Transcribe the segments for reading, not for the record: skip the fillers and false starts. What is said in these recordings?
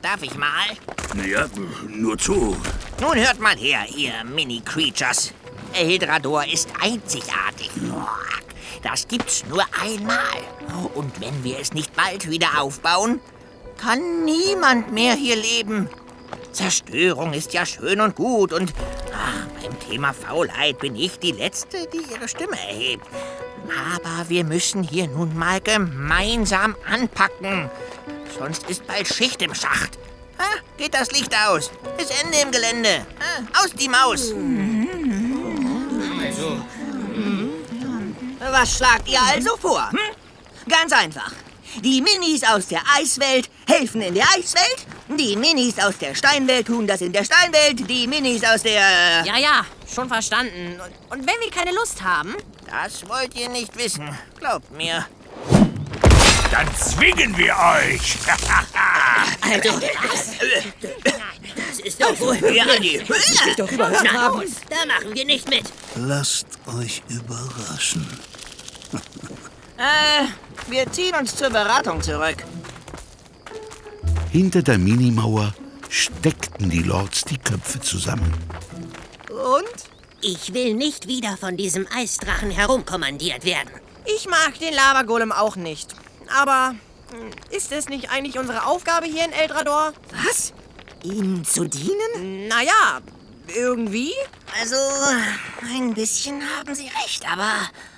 Darf ich mal? Ja, nur zu. Nun hört mal her, ihr Mini-Creatures. Eldrador ist einzigartig. Das gibt's nur einmal. Und wenn wir es nicht bald wieder aufbauen, kann niemand mehr hier leben. Zerstörung ist ja schön und gut und beim Thema Faulheit bin ich die Letzte, die ihre Stimme erhebt. Aber wir müssen hier nun mal gemeinsam anpacken. Sonst ist bald Schicht im Schacht. Geht das Licht aus? Ist Ende im Gelände. Aus die Maus. Was schlagt ihr also vor? Ganz einfach. Die Minis aus der Eiswelt helfen in der Eiswelt. Die Minis aus der Steinwelt tun das in der Steinwelt. Die Minis aus der... Ja, schon verstanden. Und wenn wir keine Lust haben? Das wollt ihr nicht wissen. Glaubt mir. Dann zwingen wir euch. Also, das ist doch wohl... Ja, Andi. Doch überhört haben. Da machen wir nicht mit. Lasst euch überraschen. Wir ziehen uns zur Beratung zurück. Hinter der Minimauer steckten die Lords die Köpfe zusammen. Und? Ich will nicht wieder von diesem Eisdrachen herumkommandiert werden. Ich mag den Lavagolem auch nicht. Aber ist es nicht eigentlich unsere Aufgabe hier in Eldrador? Was? Ihnen zu dienen? Naja, irgendwie. Also, ein bisschen haben Sie recht, aber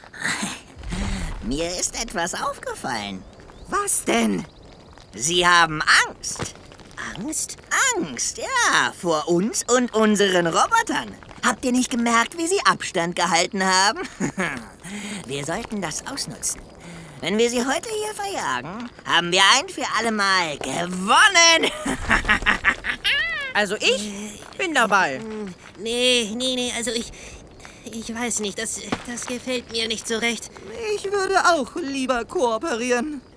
mir ist etwas aufgefallen. Was denn? Sie haben Angst. Angst? Angst, ja, vor uns und unseren Robotern. Habt ihr nicht gemerkt, wie sie Abstand gehalten haben? Wir sollten das ausnutzen. Wenn wir sie heute hier verjagen, haben wir ein für alle Mal gewonnen. Also ich bin dabei. Nee, also ich weiß nicht, das gefällt mir nicht so recht. Ich würde auch lieber kooperieren.